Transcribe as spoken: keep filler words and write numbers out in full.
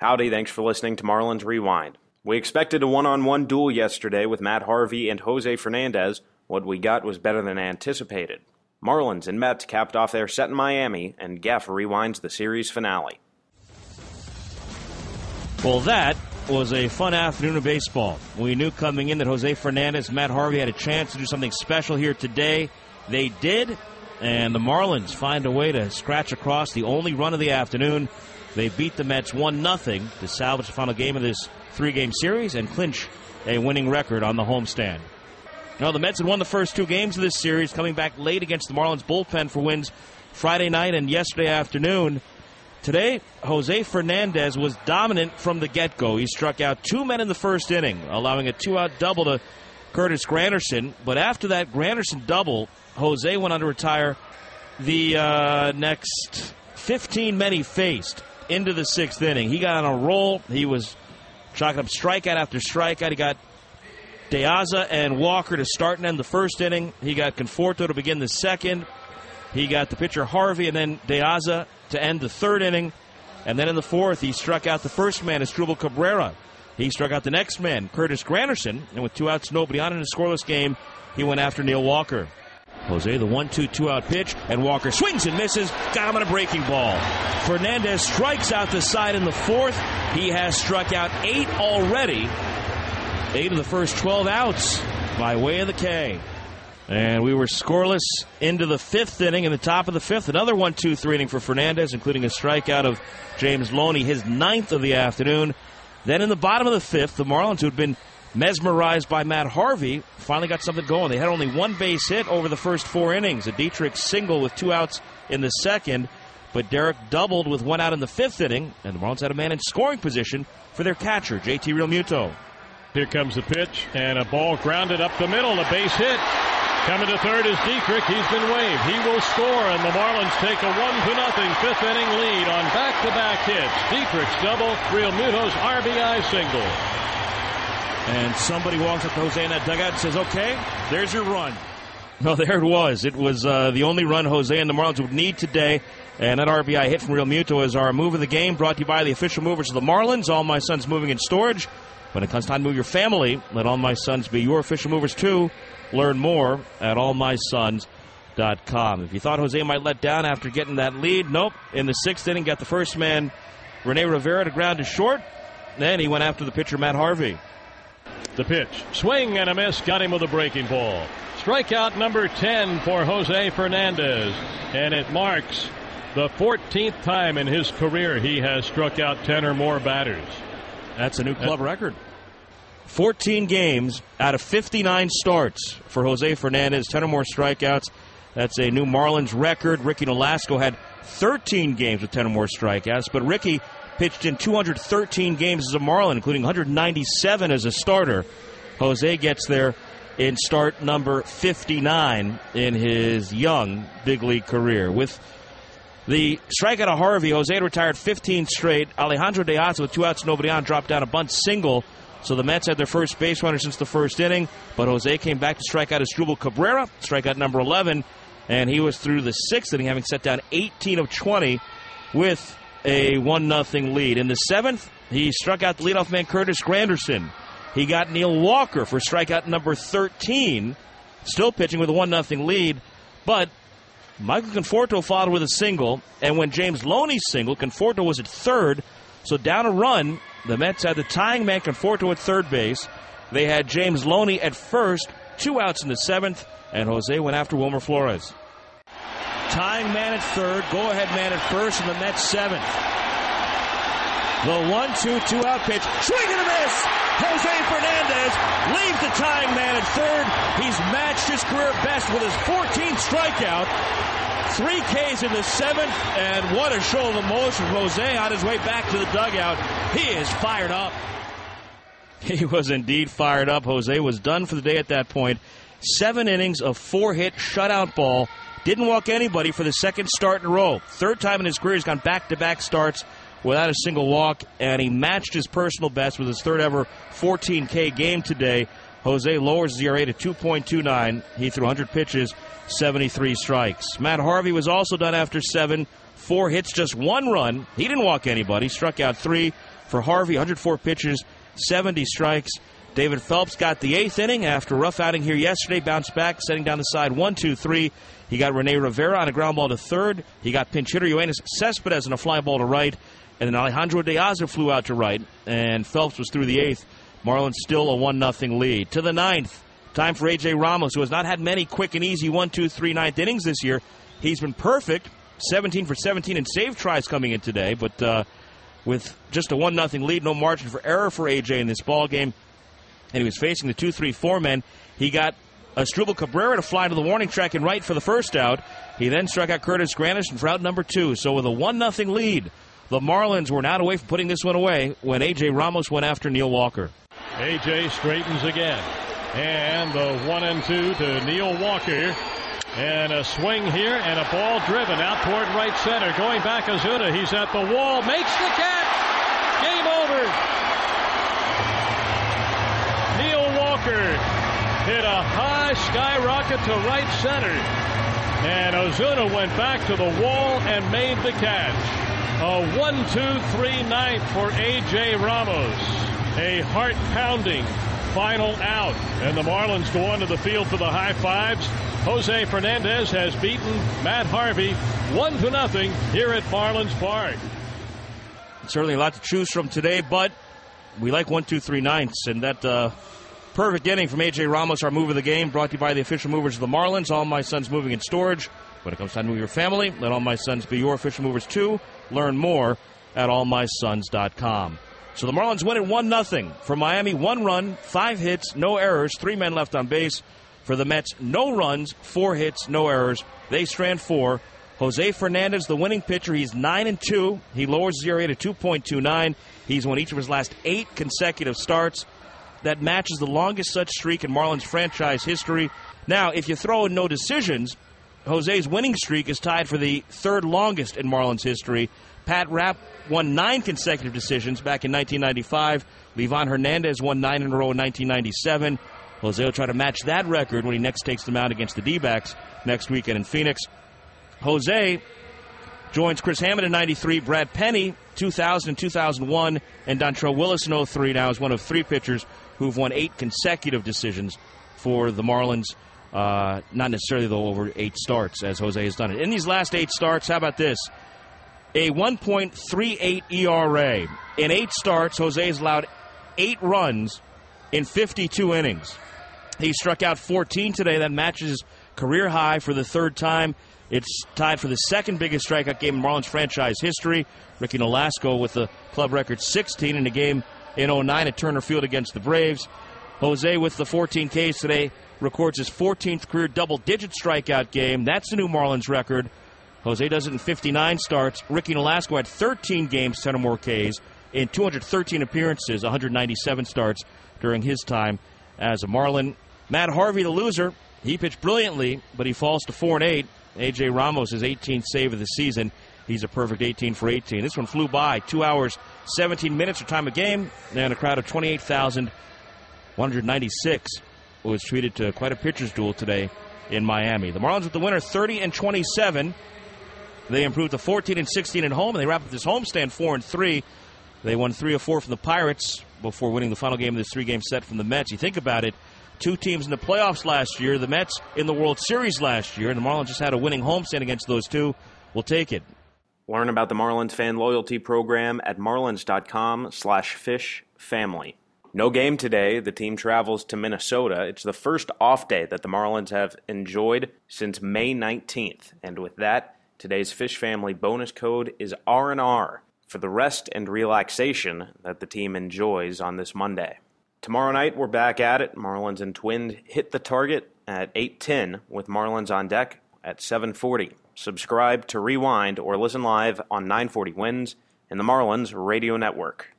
Howdy, thanks for listening to Marlins Rewind. We expected a one-on-one duel yesterday with Matt Harvey and Jose Fernandez. What we got was better than anticipated. Marlins and Mets capped off their set in Miami, and Geff rewinds the series finale. Well, that was a fun afternoon of baseball. We knew coming in that Jose Fernandez and Matt Harvey had a chance to do something special here today. They did, and the Marlins find a way to scratch across the only run of the afternoon. They beat the Mets one nothing to salvage the final game of this three-game series and clinch a winning record on the homestand. Now, the Mets had won the first two games of this series, coming back late against the Marlins bullpen for wins Friday night and yesterday afternoon. Today, Jose Fernandez was dominant from the get-go. He struck out two men in the first inning, allowing a two-out double to Curtis Granderson. But after that Granderson double, Jose went on to retire the uh, next fifteen men he faced into the sixth inning. He got on a roll. He was chalking up strikeout after strikeout. He got De Aza and Walker to start and end the first inning. He got Conforto to begin the second. He got the pitcher Harvey and then De Aza to end the third inning. And then in the fourth, he struck out the first man, Asdrubal Cabrera. He struck out the next man, Curtis Granderson. And with two outs, nobody on in a scoreless game, he went after Neil Walker. Jose, the one two two-out pitch, and Walker swings and misses, got him on a breaking ball. Fernandez strikes out the side in the fourth. He has struck out eight already. Eight of the first twelve outs by way of the K. And we were scoreless into the fifth inning. In the top of the fifth, another one two three inning for Fernandez, including a strikeout of James Loney, his ninth of the afternoon. Then in the bottom of the fifth, the Marlins, who had been mesmerized by Matt Harvey, finally got something going. They had only one base hit over the first four innings. A Dietrich single with two outs in the second, but Derek doubled with one out in the fifth inning, and the Marlins had a man in scoring position for their catcher, J T Realmuto. Here comes the pitch, and a ball grounded up the middle, a base hit. Coming to third is Dietrich. He's been waved. He will score, and the Marlins take a one to nothing fifth inning lead on back-to-back hits. Dietrich's double, Realmuto's R B I single. And somebody walks up to Jose in that dugout and says, okay, there's your run. No, there it was. It was uh, the only run Jose and the Marlins would need today. And that R B I hit from Realmuto is our move of the game, brought to you by the official movers of the Marlins, All My Sons Moving and Storage. When it comes time to move your family, let All My Sons be your official movers too. Learn more at all my sons dot com. If you thought Jose might let down after getting that lead, nope. In the sixth inning, got the first man, Rene Rivera, to ground to short. Then he went after the pitcher, Matt Harvey. The pitch, swing and a miss, got him with a breaking ball. Strikeout number ten for Jose Fernandez, and it marks the fourteenth time in his career he has struck out ten or more batters. That's a new club uh, record. fourteen games out of fifty-nine starts for Jose Fernandez, ten or more strikeouts. That's a new Marlins record. Ricky Nolasco had thirteen games with ten or more strikeouts, but Ricky pitched in two hundred thirteen games as a Marlin, including one hundred ninety-seven as a starter. Jose gets there in start number fifty-nine in his young big league career. With the strikeout of Harvey, Jose had retired fifteen straight. Alejandro De Aza with two outs, nobody on, dropped down a bunt single. So the Mets had their first base runner since the first inning, but Jose came back to strike out Asdrubal Cabrera, strikeout number eleven, and he was through the sixth inning, having set down eighteen of twenty with a one nothing lead. In the seventh, he struck out the leadoff man, Curtis Granderson. He got Neil Walker for strikeout number thirteen, still pitching with a one nothing lead, but Michael Conforto followed with a single, and when James Loney singled, Conforto was at third, so down a run, the Mets had the tying man, Conforto, at third base. They had James Loney at first, two outs in the seventh, and Jose went after Wilmer Flores. Tying man at third, go-ahead man at first, and the Mets seventh. The one two two-out pitch, swing and a miss! Jose Fernandez leaves the tying man at third. He's matched his career best with his fourteenth strikeout. Three Ks in the seventh, and what a show of emotion. Jose on his way back to the dugout. He is fired up. He was indeed fired up. Jose was done for the day at that point. Seven innings of four-hit shutout ball. Didn't walk anybody for the second start in a row. Third time in his career he's gone back-to-back starts without a single walk, and he matched his personal best with his third ever fourteen K game today. Jose lowers his E R A to two point two nine. He threw one hundred pitches, seventy-three strikes. Matt Harvey was also done after seven. Four hits, just one run. He didn't walk anybody. Struck out three for Harvey, one hundred four pitches, seventy strikes. David Phelps got the eighth inning after a rough outing here yesterday, bounced back, setting down the side one two three. He got Rene Rivera on a ground ball to third. He got pinch hitter Yoenis Cespedes on a fly ball to right. And then Alejandro De Aza flew out to right, and Phelps was through the eighth. Marlins still a one nothing lead. To the ninth, time for A J Ramos, who has not had many quick and easy one two three ninth innings this year. He's been perfect, seventeen for seventeen in save tries coming in today, but uh, with just a one nothing lead, no margin for error for A J in this ball game. And he was facing the two three four men. He got Asdrubal Cabrera to fly to the warning track and right for the first out. He then struck out Curtis Granderson for out number two. So with a one nothing lead, the Marlins were not away from putting this one away when A J Ramos went after Neil Walker. A J straightens again. And the one and two to Neil Walker. And a swing here and a ball driven out toward right center. Going back Ozuna. He's at the wall. Makes the catch. Game over. Neil Walker hit a high skyrocket to right center. And Ozuna went back to the wall and made the catch. A one two three ninth for A J Ramos. A heart-pounding final out. And the Marlins go onto the field for the high fives. Jose Fernandez has beaten Matt Harvey one to nothing here at Marlins Park. Certainly a lot to choose from today, but we like one two three ninths, and that uh, perfect inning from A J Ramos, our move of the game, brought to you by the official movers of the Marlins. All My Sons Moving and Storage. When it comes time to move your family, let All My Sons be your official movers too. Learn more at all my sons dot com. So the Marlins win at one nothing. For Miami, one run, five hits, no errors, three men left on base. For the Mets, no runs, four hits, no errors. They strand four. Jose Fernandez, the winning pitcher, he's nine and two. He lowers his E R A to two point two nine. He's won each of his last eight consecutive starts. That matches the longest such streak in Marlins franchise history. Now, if you throw in no decisions, Jose's winning streak is tied for the third longest in Marlins history. Pat Rapp won nine consecutive decisions back in nineteen ninety-five. Livan Hernandez won nine in a row in nineteen ninety-seven. Jose will try to match that record when he next takes them out against the D-backs next weekend in Phoenix. Jose joins Chris Hammond in ninety-three, Brad Penny two thousand and two thousand one, and Dontrelle Willis in oh three. Now is one of three pitchers who've won eight consecutive decisions for the Marlins. Uh, not necessarily, though, over eight starts, as Jose has done it. In these last eight starts, how about this? A one point three eight E R A. In eight starts, Jose has allowed eight runs in fifty-two innings. He struck out fourteen today. That matches his career high for the third time. It's tied for the second biggest strikeout game in Marlins franchise history. Ricky Nolasco with the club record sixteen in a game in oh nine at Turner Field against the Braves. Jose with the fourteen Ks today records his fourteenth career double-digit strikeout game. That's the new Marlins record. Jose does it in fifty-nine starts. Ricky Nolasco had thirteen games, ten or more Ks, in two hundred thirteen appearances, one hundred ninety-seven starts during his time as a Marlin. Matt Harvey, the loser, he pitched brilliantly, but he falls to four and eight. A J Ramos, his eighteenth save of the season. He's a perfect eighteen for eighteen. This one flew by. Two hours, seventeen minutes for time of game, and a crowd of twenty-eight thousand one hundred ninety-six was treated to quite a pitcher's duel today in Miami. The Marlins with the winner, thirty and twenty-seven. They improved to fourteen and sixteen at home, and they wrap up this homestand four and three. They won three of four from the Pirates before winning the final game of this three-game set from the Mets. You think about it, two teams in the playoffs last year, the Mets in the World Series last year, and the Marlins just had a winning homestand against those two. We'll take it. Learn about the Marlins fan loyalty program at marlins dot com slash fish family. No game today. The team travels to Minnesota. It's the first off day that the Marlins have enjoyed since May nineteenth. And with that, today's Fish Family bonus code is R and R for the rest and relaxation that the team enjoys on this Monday. Tomorrow night, we're back at it. Marlins and Twins hit the target at eight ten with Marlins on deck at seven forty. Subscribe to Rewind or listen live on nine forty Wins and the Marlins Radio Network.